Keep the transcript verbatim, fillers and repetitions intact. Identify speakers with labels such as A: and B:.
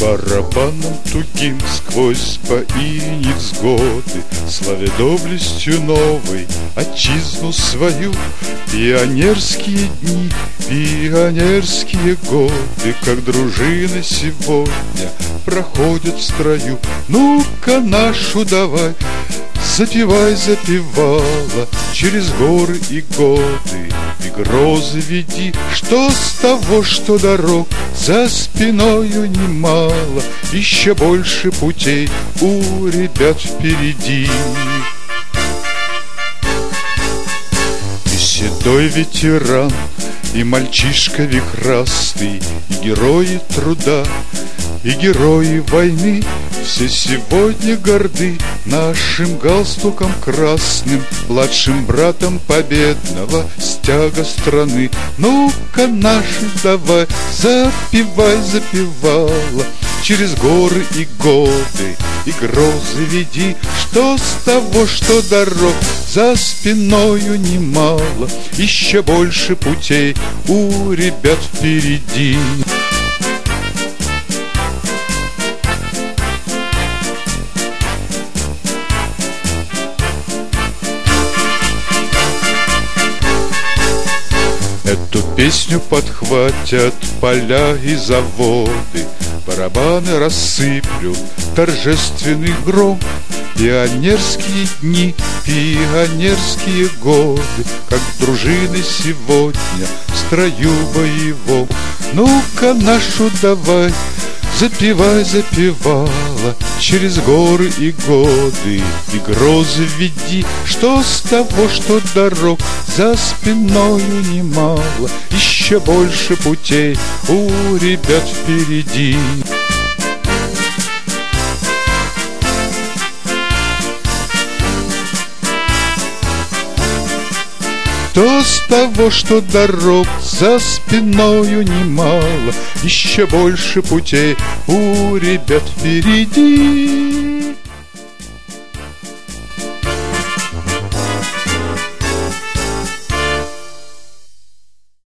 A: Барабаном тугим сквозь бои невзгоды, славя доблестью новой отчизну свою. Пионерские дни, пионерские годы, как дружина сегодня проходят в строю. Ну-ка нашу давай, запевай, запевала, через горы и годы и грозы веди. Что с того, что дорог за спиною немало, еще больше путей у ребят впереди. И седой ветеран, и мальчишка вихрастый, и герои труда, и герои войны, все сегодня горды нашим галстуком красным, младшим братом победного стяга страны. Ну-ка наши давай, запевай, запевала, через горы и годы и грозы веди. Что с того, что дорог за спиною немало, еще больше путей у ребят впереди. Эту песню подхватят поля и заводы, барабаны рассыплют торжественный гром. Пионерские дни, пионерские годы, как дружины сегодня в строю боевом. Ну-ка нашу давай, запевай, запевала, через горы и годы и грозы веди. Что с того, что дорог за спиною немало, еще больше путей у ребят впереди. Что с того, что дорог за спиною немало, еще больше путей у ребят впереди.